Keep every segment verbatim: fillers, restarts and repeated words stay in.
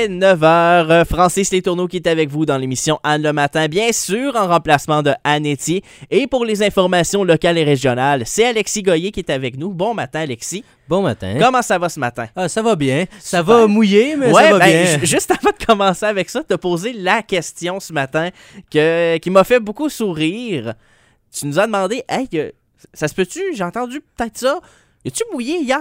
est neuf heures. Francis Letourneau qui est avec vous dans l'émission Anne le matin, bien sûr en remplacement de Anne Etier. Et pour les informations locales et régionales, c'est Alexis Goyer qui est avec nous. Bon matin Alexis. Bon matin. Comment ça va ce matin? Ah, ça va bien. Ça Super. va mouiller, mais ouais, ça va ben, bien. j- juste avant de commencer avec ça, te poser la question ce matin que, qui m'a fait beaucoup sourire. Tu nous as demandé, hey, euh, ça se peut-tu? J'ai entendu peut-être ça. Es-tu mouillé hier?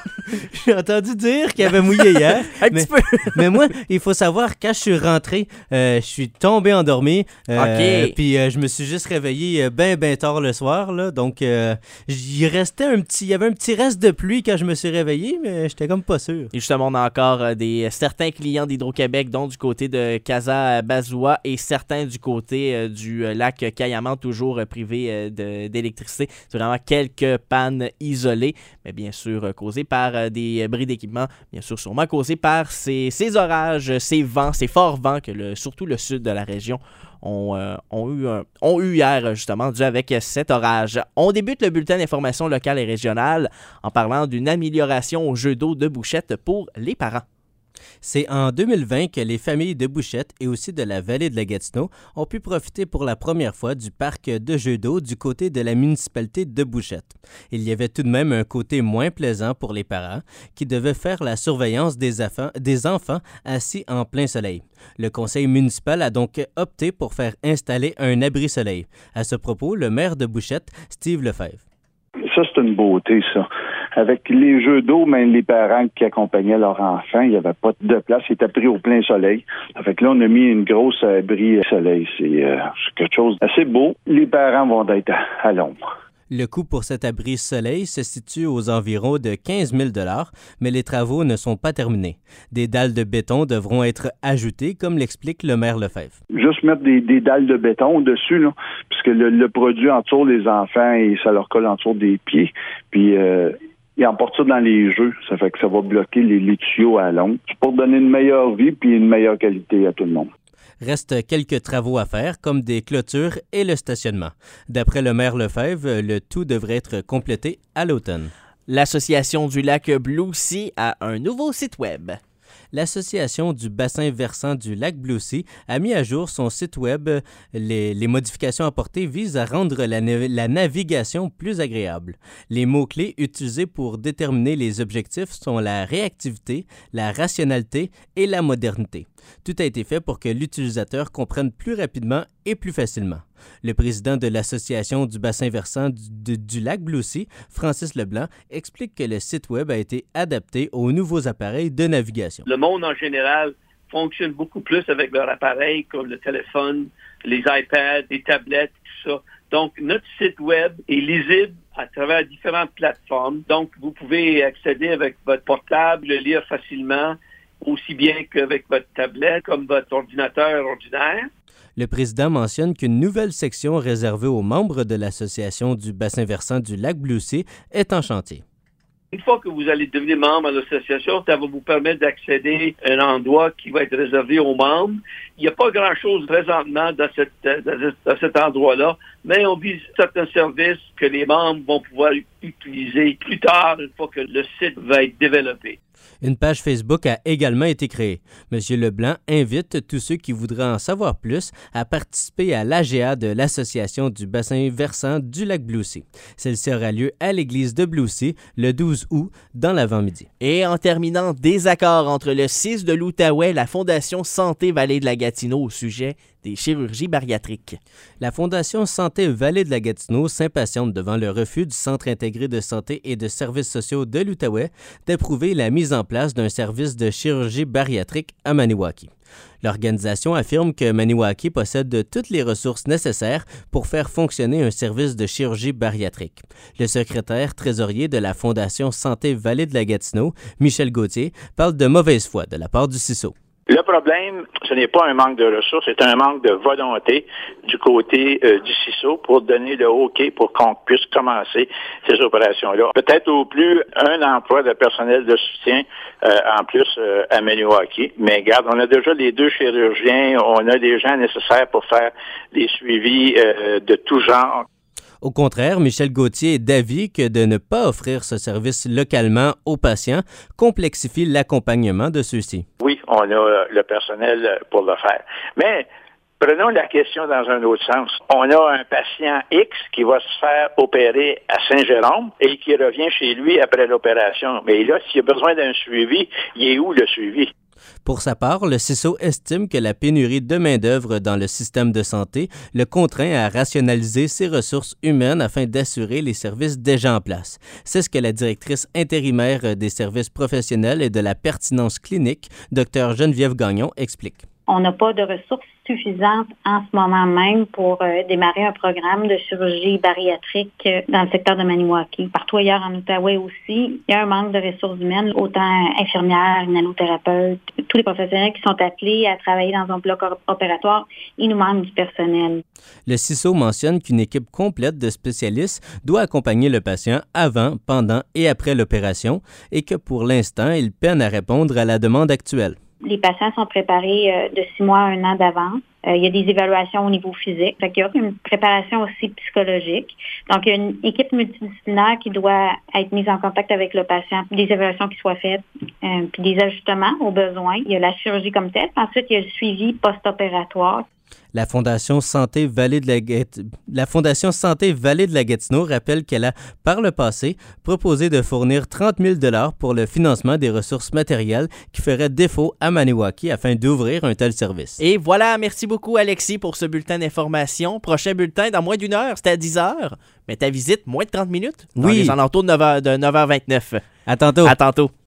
J'ai entendu dire qu'il avait mouillé hier. Un mais, petit peu. mais moi, il faut savoir, quand je suis rentré, euh, je suis tombé endormi. Euh, OK. Puis euh, je me suis juste réveillé bien, bien tard le soir. Là, donc, euh, il restait un petit... Il y avait un petit reste de pluie quand je me suis réveillé, mais j'étais comme pas sûr. Et justement, on a encore euh, des, certains clients d'Hydro-Québec, dont du côté de Casa-Bazoua et certains du côté euh, du euh, lac Kayaman, toujours euh, privé euh, de, d'électricité. C'est vraiment quelques pannes isolées, mais bien sûr euh, causées par euh, des bris d'équipement, bien sûr sûrement causées par ces, ces orages, ces vents, ces forts vents que le, surtout le sud de la région ont, euh, ont, eu, un, ont eu hier, justement, dû avec cet orage. On débute le bulletin d'information locale et régionale en parlant d'une amélioration au jeu d'eau de Bouchette pour les parents. C'est en deux mille vingt que les familles de Bouchette et aussi de la vallée de la Gatineau ont pu profiter pour la première fois du parc de jeux d'eau du côté de la municipalité de Bouchette. Il y avait tout de même un côté moins plaisant pour les parents qui devaient faire la surveillance des, affa- des enfants assis en plein soleil. Le conseil municipal a donc opté pour faire installer un abri-soleil. À ce propos, le maire de Bouchette, Steve Lefebvre. Ça, c'est une beauté, ça. Avec les jeux d'eau, même les parents qui accompagnaient leurs enfants, il n'y avait pas de place, ils étaient pris au plein soleil. Ça fait que là, on a mis une grosse abri soleil. C'est, euh, c'est quelque chose d'assez beau. Les parents vont être à, à l'ombre. Le coût pour cet abri soleil se situe aux environs de quinze mille dollars, mais les travaux ne sont pas terminés. Des dalles de béton devront être ajoutées, comme l'explique le maire Lefebvre. Juste mettre des, des dalles de béton dessus, là, puisque le, le produit entoure les enfants et ça leur colle autour des pieds. Puis, euh, ils emportent ça dans les jeux. Ça fait que ça va bloquer les, les tuyaux à l'ombre. C'est pour donner une meilleure vie puis une meilleure qualité à tout le monde. Reste quelques travaux à faire, comme des clôtures et le stationnement. D'après le maire Lefebvre, le tout devrait être complété à l'automne. L'Association du lac Blue Sea a un nouveau site web. L'Association du bassin versant du lac Blue Sea a mis à jour son site web. Les, les modifications apportées visent à rendre la, la navigation plus agréable. Les mots-clés utilisés pour déterminer les objectifs sont la réactivité, la rationalité et la modernité. Tout a été fait pour que l'utilisateur comprenne plus rapidement et plus facilement. Le président de l'Association du bassin versant du, du, du lac Blue Sea, Francis Leblanc, explique que le site web a été adapté aux nouveaux appareils de navigation. Le monde en général fonctionne beaucoup plus avec leur appareil comme le téléphone, les iPads, les tablettes, tout ça. Donc, notre site web est lisible à travers différentes plateformes. Donc, vous pouvez accéder avec votre portable, le lire facilement, aussi bien qu'avec votre tablette, comme votre ordinateur ordinaire. Le président mentionne qu'une nouvelle section réservée aux membres de l'Association du bassin versant du lac Blue Sea est en chantier. Une fois que vous allez devenir membre de l'association, ça va vous permettre d'accéder à un endroit qui va être réservé aux membres. Il n'y a pas grand-chose présentement dans, cette, dans cet endroit-là, mais on vise certains services que les membres vont pouvoir utiliser plus tard, une fois que le site va être développé. Une page Facebook a également été créée. M. Leblanc invite tous ceux qui voudraient en savoir plus à participer à l'A G A de l'Association du bassin versant du lac Blue Sea. Celle-ci aura lieu à l'église de Blue Sea le douze août dans l'avant-midi. Et en terminant, désaccord entre le C I S de l'Outaouais et la Fondation Santé Vallée de la Gatineau au sujet des chirurgies bariatriques. La Fondation Santé Vallée de la Gatineau s'impatiente devant le refus du Centre intégré de santé et de services sociaux de l'Outaouais d'approuver la mise en place d'un service de chirurgie bariatrique à Maniwaki. L'organisation affirme que Maniwaki possède toutes les ressources nécessaires pour faire fonctionner un service de chirurgie bariatrique. Le secrétaire trésorier de la Fondation Santé Vallée de la Gatineau, Michel Gauthier, parle de mauvaise foi de la part du C I S O. Le problème, ce n'est pas un manque de ressources, c'est un manque de volonté du côté euh, du C I S O pour donner le OK pour qu'on puisse commencer ces opérations-là. Peut-être au plus un emploi de personnel de soutien euh, en plus euh, à Maniwaki. Mais regarde, on a déjà les deux chirurgiens, on a des gens nécessaires pour faire des suivis euh, de tout genre. Au contraire, Michel Gauthier est d'avis que de ne pas offrir ce service localement aux patients complexifie l'accompagnement de ceux-ci. Oui, on a le personnel pour le faire. Mais prenons la question dans un autre sens. On a un patient X qui va se faire opérer à Saint-Jérôme et qui revient chez lui après l'opération. Mais là, s'il a besoin d'un suivi, il est où le suivi? Pour sa part, le C I S O estime que la pénurie de main-d'œuvre dans le système de santé le contraint à rationaliser ses ressources humaines afin d'assurer les services déjà en place. C'est ce que la directrice intérimaire des services professionnels et de la pertinence clinique, Dr Geneviève Gagnon, explique. On n'a pas de ressources suffisantes en ce moment même pour euh, démarrer un programme de chirurgie bariatrique euh, dans le secteur de Maniwaki. Partout ailleurs en Outaouais aussi, il y a un manque de ressources humaines, autant infirmières, nanothérapeutes, tous les professionnels qui sont appelés à travailler dans un bloc opératoire, il nous manque du personnel. Le C I S O mentionne qu'une équipe complète de spécialistes doit accompagner le patient avant, pendant et après l'opération et que pour l'instant, il peine à répondre à la demande actuelle. Les patients sont préparés euh, de six mois à un an d'avance. Euh, il y a des évaluations au niveau physique. Fait qu'il y a une préparation aussi psychologique. Donc, il y a une équipe multidisciplinaire qui doit être mise en contact avec le patient, des évaluations qui soient faites, euh, puis des ajustements aux besoins. Il y a la chirurgie comme telle. Ensuite, il y a le suivi post-opératoire. La Fondation Santé Vallée de la, Gat- la Fondation Santé Vallée de la Gatineau rappelle qu'elle a, par le passé, proposé de fournir trente mille dollars pour le financement des ressources matérielles qui feraient défaut à Maniwaki afin d'ouvrir un tel service. Et voilà, merci beaucoup Alexis pour ce bulletin d'information. Prochain bulletin dans moins d'une heure, c'était à dix heures. Mais ta visite, moins de trente minutes? Oui. Dans les alentours de neuf heures, de neuf heures vingt-neuf. À tantôt. À tantôt.